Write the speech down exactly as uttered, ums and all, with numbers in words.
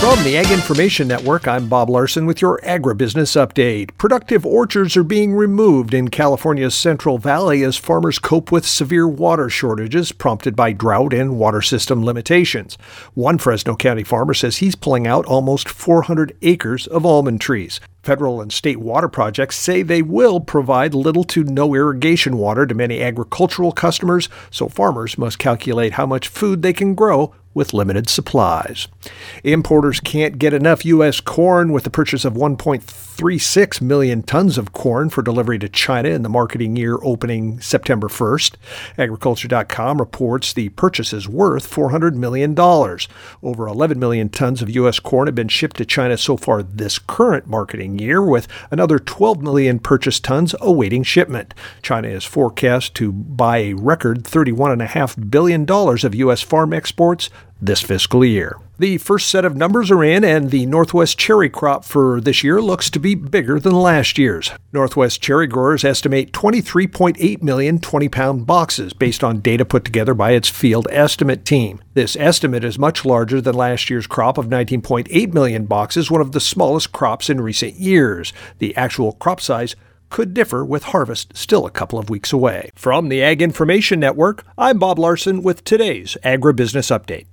From the Ag Information Network, I'm Bob Larson with your agribusiness update. Productive orchards are being removed in California's Central Valley as farmers cope with severe water shortages prompted by drought and water system limitations. One Fresno County farmer says he's pulling out almost four hundred acres of almond trees. Federal and state water projects say they will provide little to no irrigation water to many agricultural customers, so farmers must calculate how much food they can grow with limited supplies. Importers can't get enough U S corn with the purchase of one point three six million tons of corn for delivery to China in the marketing year opening September first. Agriculture dot com reports the purchase is worth four hundred million dollars. Over eleven million tons of U S corn have been shipped to China so far this current marketing year, with another twelve million purchased tons awaiting shipment. China is forecast to buy a record thirty-one point five billion dollars of U S farm exports this fiscal year. The first set of numbers are in, and the Northwest cherry crop for this year looks to be bigger than last year's. Northwest cherry growers estimate twenty-three point eight million twenty-pound boxes based on data put together by its field estimate team. This estimate is much larger than last year's crop of nineteen point eight million boxes, one of the smallest crops in recent years. The actual crop size could differ, with harvest still a couple of weeks away. From the Ag Information Network, I'm Bob Larson with today's Agribusiness Update.